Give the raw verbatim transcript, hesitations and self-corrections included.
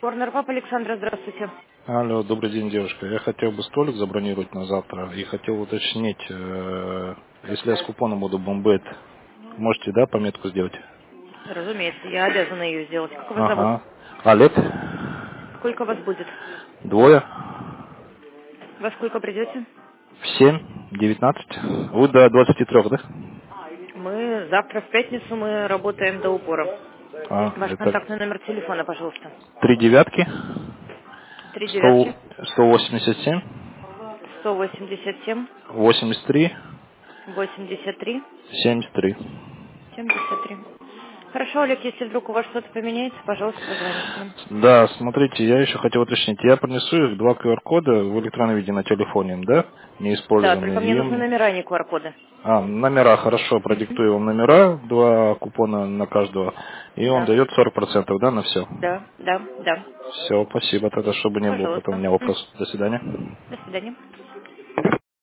Корнер Папа Александра, здравствуйте. Алло, добрый день, девушка. Я хотел бы столик забронировать на завтра и хотел уточнить, э, если я с купоном буду бомбет, можете, да, пометку сделать? Разумеется, я обязана ее сделать. Как вас зовут? Ага. Олег? Сколько вас будет? Двое? Во сколько придете? В семь? Девятнадцать? Вы до двадцати трех, да? Мы завтра в пятницу мы работаем до упора. А, Ваш это контактный номер телефона, пожалуйста. три девятки, Три сто, девятки, сто восемьдесят семь, сто восемьдесят семь, восемьдесят три, восемьдесят три, семьдесят три. семьдесят три. Хорошо, Олег, если вдруг у вас что-то поменяется, пожалуйста, позвоните нам. Да, смотрите, я еще хотел уточнить. Я принесу их два ку ар кода в электронном виде на телефоне, да, Да, только неиспользованные. мне нужны И номера, а не ку ар коды. А, номера, хорошо, Угу. продиктую вам номера, два купона на каждого, и он Да, дает сорок процентов, да, на все. да, да, да. Все, спасибо, тогда, чтобы не было потом у Пожалуйста. меня М. вопросов. До свидания. До свидания.